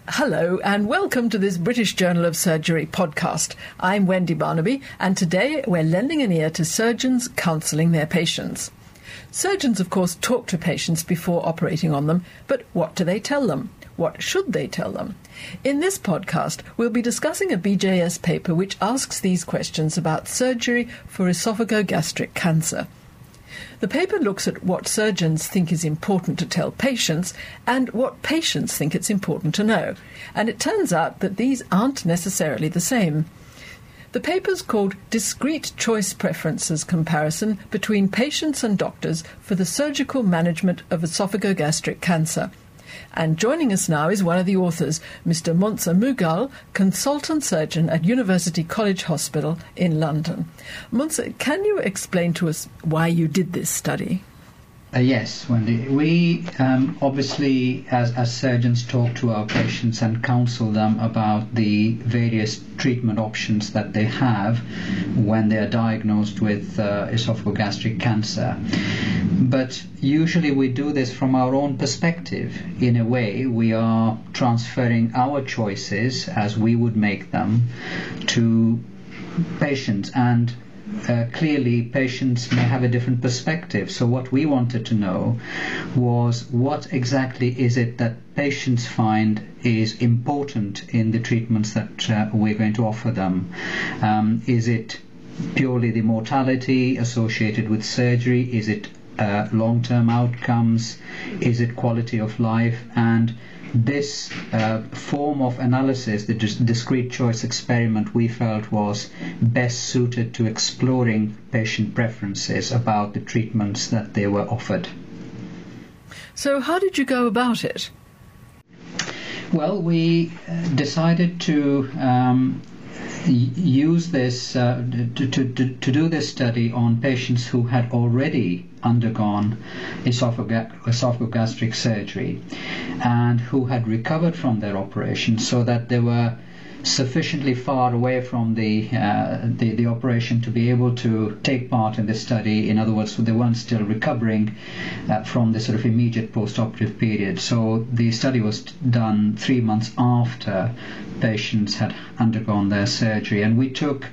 Hello and welcome to this British Journal of Surgery podcast. I'm Wendy Barnaby and today we're lending an ear to surgeons counselling their patients. Surgeons, of course, talk to patients before operating on them, but what do they tell them? What should they tell them? In this podcast, we'll be discussing a BJS paper which asks these questions about surgery for esophagogastric cancer. The paper looks at what surgeons think is important to tell patients and what patients think it's important to know, and it turns out that these aren't necessarily the same. The paper's called Discrete Choice Preferences Comparison Between Patients and Doctors for the Surgical Management of Esophagogastric Cancer. And joining us now is one of the authors, Mr. Monza Mughal, consultant surgeon at University College Hospital in London. Monza, can you explain to us why you did this study? Yes, Wendy. We obviously, as surgeons, talk to our patients and counsel them about the various treatment options that they have when they are diagnosed with esophagogastric cancer. But usually we do this from our own perspective. In a way, we are transferring our choices as we would make them to patients, and clearly patients may have a different perspective. So what we wanted to know was what exactly is it that patients find is important in the treatments that we're going to offer them. Is it purely the mortality associated with surgery? Is it long-term outcomes? Is it quality of life? And this form of analysis, the discrete choice experiment, we felt was best suited to exploring patient preferences about the treatments that they were offered. So how did you go about it? Well, we decided to use this to do this study on patients who had already undergone esophagogastric surgery and who had recovered from their operation, so that they were sufficiently far away from the operation to be able to take part in the study. In other words, they weren't still recovering from the sort of immediate post-operative period. So the study was done 3 months after patients had undergone their surgery, and we took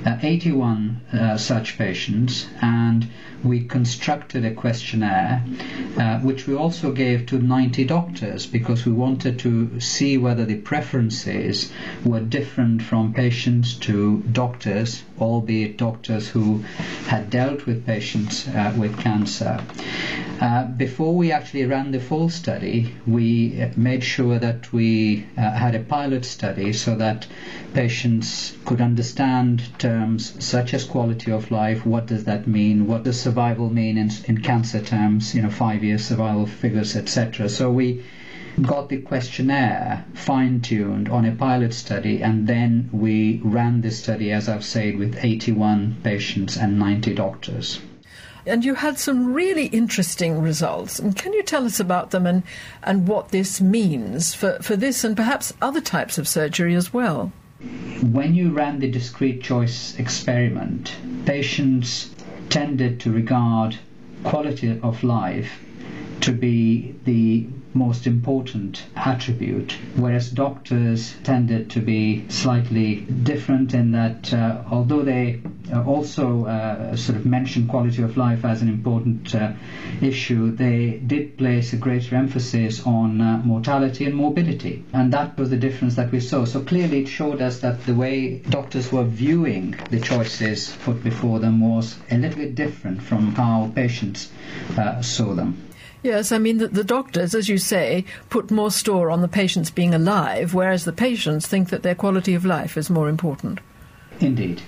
81 such patients, and we constructed a questionnaire which we also gave to 90 doctors, because we wanted to see whether the preferences were different from patients to doctors, albeit doctors who had dealt with patients with cancer. Before we actually ran the full study, we made sure that we had a pilot study so that patients could understand terms such as quality of life. What does that mean? What does survival mean in cancer terms? 5-year survival figures, etc. So we got the questionnaire fine-tuned on a pilot study, and then we ran this study, as I've said, with 81 patients and 90 doctors. And you had some really interesting results. And can you tell us about them and what this means for this and perhaps other types of surgery as well? When you ran the discrete choice experiment, patients tended to regard quality of life to be the most important attribute, whereas doctors tended to be slightly different in that although they also sort of mentioned quality of life as an important issue, they did place a greater emphasis on mortality and morbidity, and that was the difference that we saw. So clearly it showed us that the way doctors were viewing the choices put before them was a little bit different from how patients saw them. Yes, I mean, the doctors, as you say, put more store on the patients being alive, whereas the patients think that their quality of life is more important. Indeed.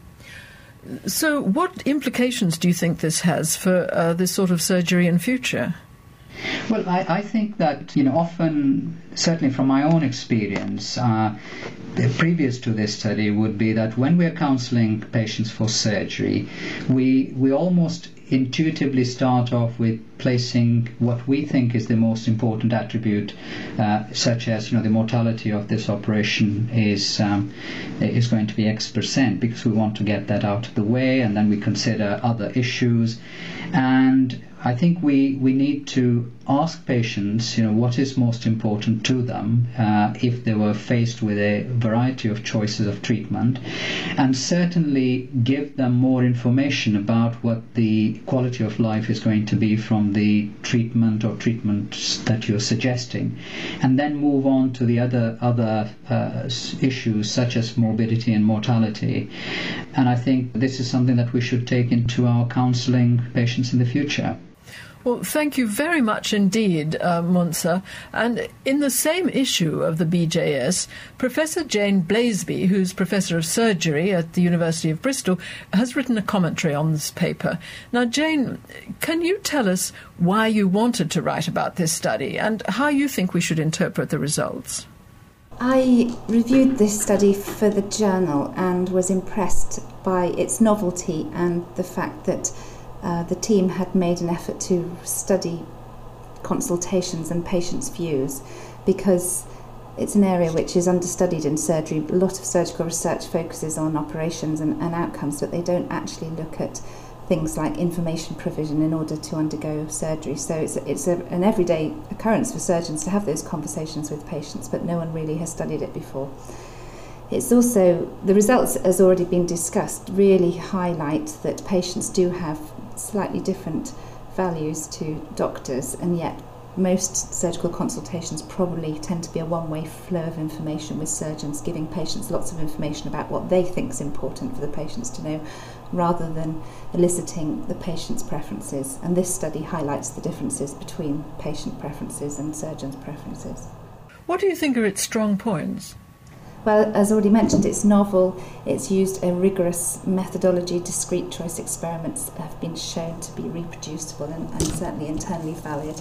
So what implications do you think this has for this sort of surgery in future? Well, I think that, often, certainly from my own experience, previous to this study would be that when we're counseling patients for surgery, we almost intuitively start off with placing what we think is the most important attribute, such as the mortality of this operation is going to be X%, because we want to get that out of the way, and then we consider other issues. And I think we need to ask patients, what is most important to them if they were faced with a variety of choices of treatment, and certainly give them more information about what the quality of life is going to be from the treatment or treatments that you're suggesting, and then move on to the other issues such as morbidity and mortality. And I think this is something that we should take into our counselling patients in the future. Well, thank you very much indeed, Munsa. And in the same issue of the BJS, Professor Jane Blaisby, who's Professor of Surgery at the University of Bristol, has written a commentary on this paper. Now, Jane, can you tell us why you wanted to write about this study and how you think we should interpret the results? I reviewed this study for the journal and was impressed by its novelty and the fact that the team had made an effort to study consultations and patients' views, because it's an area which is understudied in surgery. A lot of surgical research focuses on operations and outcomes, but they don't actually look at things like information provision in order to undergo surgery. So it's an everyday occurrence for surgeons to have those conversations with patients, but no one really has studied it before. It's also, the results, as already been discussed, really highlight that patients do have slightly different values to doctors, and yet most surgical consultations probably tend to be a one-way flow of information, with surgeons giving patients lots of information about what they think is important for the patients to know, rather than eliciting the patient's preferences. And this study highlights the differences between patient preferences and surgeons' preferences. What do you think are its strong points? Well, as already mentioned, it's novel, it's used a rigorous methodology, discrete choice experiments have been shown to be reproducible and certainly internally valid,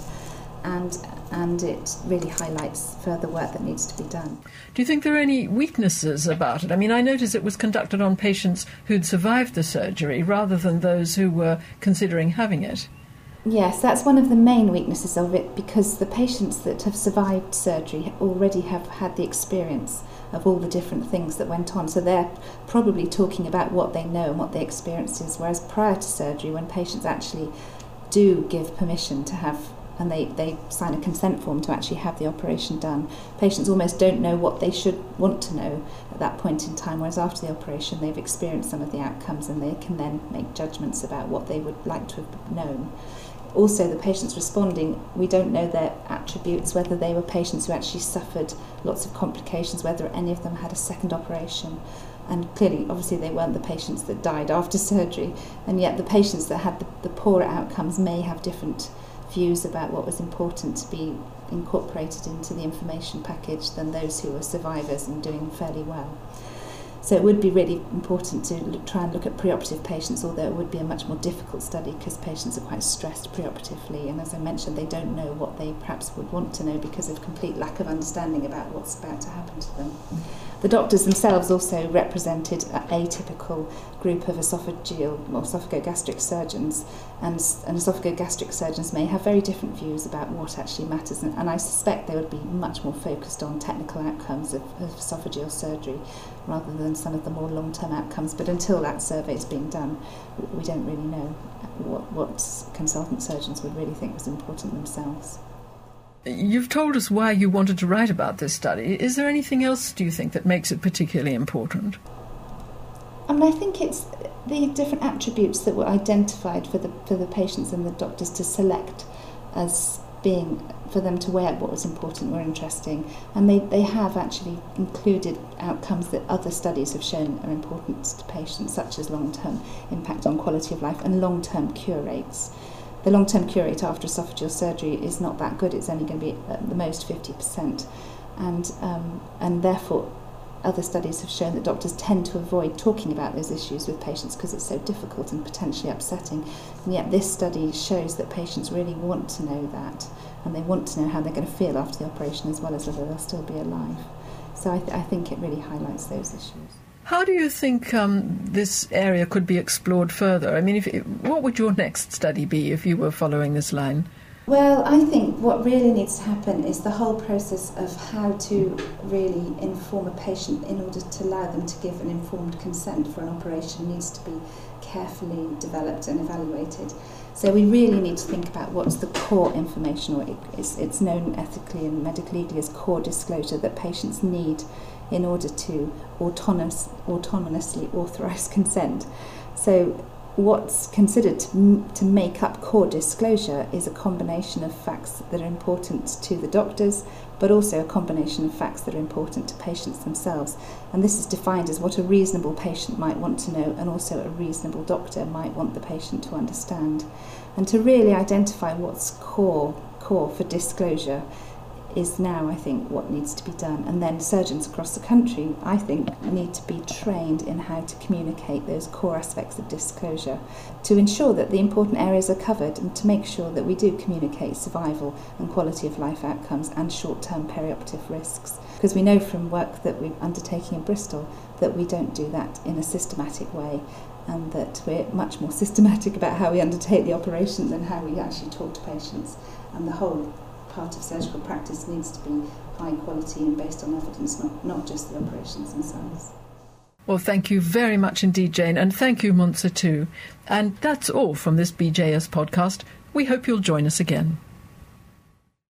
and it really highlights further work that needs to be done. Do you think there are any weaknesses about it? I mean, I noticed it was conducted on patients who'd survived the surgery rather than those who were considering having it. Yes, that's one of the main weaknesses of it, because the patients that have survived surgery already have had the experience of all the different things that went on. So they're probably talking about what they know and what their experience is, whereas prior to surgery, when patients actually do give permission to have, and they sign a consent form to actually have the operation done, patients almost don't know what they should want to know at that point in time, whereas after the operation they've experienced some of the outcomes and they can then make judgments about what they would like to have known. Also, the patients responding, we don't know their attributes, whether they were patients who actually suffered lots of complications, whether any of them had a second operation. And clearly, obviously, they weren't the patients that died after surgery. And yet the patients that had the poorer outcomes may have different views about what was important to be incorporated into the information package than those who were survivors and doing fairly well. So it would be really important to try and look at preoperative patients, although it would be a much more difficult study because patients are quite stressed preoperatively, and as I mentioned, they don't know what they perhaps would want to know because of complete lack of understanding about what's about to happen to them. The doctors themselves also represented an atypical group of esophagogastric surgeons, and esophagogastric surgeons may have very different views about what actually matters, and I suspect they would be much more focused on technical outcomes of esophageal surgery rather than some of the more long-term outcomes. But until that survey is being done, we don't really know what consultant surgeons would really think was important themselves. You've told us why you wanted to write about this study. Is there anything else, do you think, that makes it particularly important? I mean, I think it's the different attributes that were identified for the patients and the doctors to select as being, for them to weigh out what was important were interesting. And they have actually included outcomes that other studies have shown are important to patients, such as long-term impact on quality of life and long-term cure rates. The long-term cure rate after esophageal surgery is not that good. It's only going to be at the most 50%. And therefore, other studies have shown that doctors tend to avoid talking about those issues with patients because it's so difficult and potentially upsetting. And yet this study shows that patients really want to know that, and they want to know how they're going to feel after the operation as well as whether they'll still be alive. So I think it really highlights those issues. How do you think this area could be explored further? I mean, what would your next study be if you were following this line? Well, I think what really needs to happen is the whole process of how to really inform a patient in order to allow them to give an informed consent for an operation needs to be carefully developed and evaluated. So we really need to think about what's the core information, or it's known ethically and medically as core disclosure, that patients need in order to autonomously authorise consent. So what's considered to make up core disclosure is a combination of facts that are important to the doctors, but also a combination of facts that are important to patients themselves. And this is defined as what a reasonable patient might want to know, and also a reasonable doctor might want the patient to understand. And to really identify what's core for disclosure is now, I think, what needs to be done. And then surgeons across the country, I think, need to be trained in how to communicate those core aspects of disclosure to ensure that the important areas are covered, and to make sure that we do communicate survival and quality of life outcomes and short-term perioperative risks. Because we know from work that we're undertaking in Bristol that we don't do that in a systematic way, and that we're much more systematic about how we undertake the operation than how we actually talk to patients. And the whole part of surgical practice needs to be high quality and based on evidence, not just the operations themselves. Well, thank you very much indeed, Jane, and thank you, Munza, too. And that's all from this BJS podcast. We hope you'll join us again.